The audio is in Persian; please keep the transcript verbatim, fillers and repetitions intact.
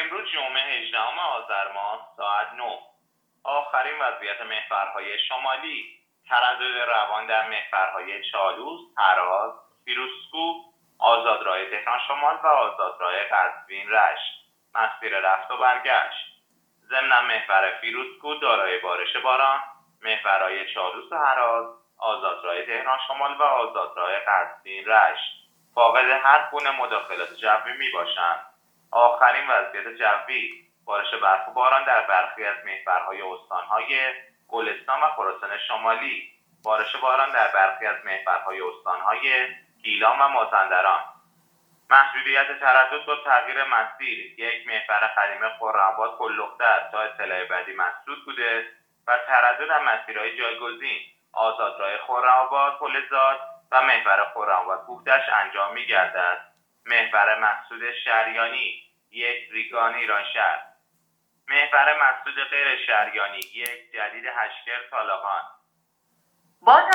امروز جمعه هجدهم آذر ماه ساعت نه. آخرین وضعیت محورهای شمالی: تردد روان در محورهای چالوس، هراز، فیروزکوه، آزادراه تهران شمال و آزادراه قزوین رشت. مسیر رفت و برگشت: ضمن محور فیروزکوه دارای بارش باران، محورهای چالوس و هراز، آزادراه تهران شمال و آزادراه قزوین رشت فاقد هر گونه مداخلات جوی می باشند. آخرین وضعیت جوی: بارش برف و باران در برخی از محورهای استانهای گلستان و خراسان شمالی، بارش باران در برخی از محورهای استانهای گیلان و مازندران. محدودیت تردد با تغییر مسیر: یک محور قدیم خرم‌آباد پل‌لختر تا اطلاع بعدی مسدود بوده و تردد در مسیرهای جایگزین: آزادراه خرم‌آباد پل‌زاد و محور خرم‌آباد بوگدشت انجام می‌گردد. محور مسدود شریانی: یک ریگان ایرانشهر. محور مسدود غیر شریانی: یک جدید هشکر طالقان. با